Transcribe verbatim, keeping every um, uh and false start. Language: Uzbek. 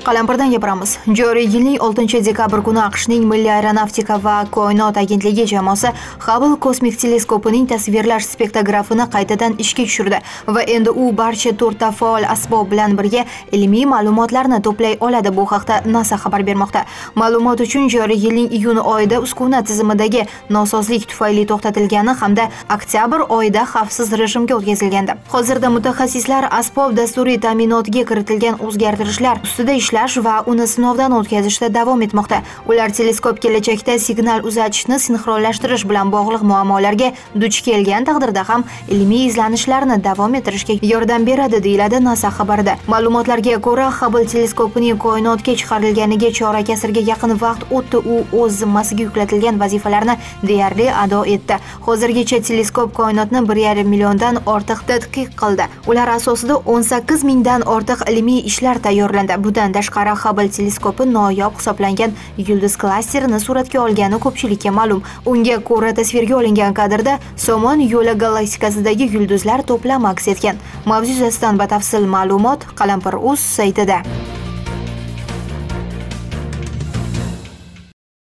Qalampirdan gapiramiz. Joriy yilning oltinchi dekabr kuni AQShning Milliy aeronavtika va koinot agentligi jamoasi Hubble kosmik teleskopining tasvirlash spektrografini qaytadan ishga tushirdi va endi u barcha to'rtta faol asbob bilan birga ilmiy ma'lumotlarni to'play oladi. Bu haqda NASA xabar bermoqda. Ma'lumot uchun joriy yilning iyun oyida uskuna tizimidagi nosozlik tufayli to'xtatilgani hamda oktyabr oyida xavfsiz rejimga o'tkazilgandi. Hozirda mutaxassislar asbob dasturiy ta'minotiga kiritilgan o'zgartirishlar ustida ishlash va uni sinovdan o'tkazishda davom etmoqda. Ular teleskop kelajakda signal uzatishni sinxronlashtirish bilan bog'liq muammolarga duch kelgan taqdirda ham ilmiy izlanishlarni davom ettirishga yordam beradi, deyiladi NASA xabarida. Ma'lumotlarga ko'ra, Hubble teleskopining koinotga chiqarilganiga chorak asrga yaqin vaqt o'tdi. U o'z zimmasiga yuklatilgan vazifalarni deyarli ado etdi. Hozirgacha teleskop koinotni bir yarim milliondan ortiq tadqiq qildi. Ular asosida o'n sakkiz mingdan ortiq ilmiy ishlar tayyorlandi. Bundan tashqari Hubble teleskopi noyob hisoblangan yulduz klasterini suratga olgani ko'pchilikka ma'lum. Unga ko'ra tasvirga olingan kadrda Somon yo'li galaktikasidagi yulduzlar to'plami aks etgan. Mavzu yuzasidan batafsil ma'lumot Qalampir.uz saytida.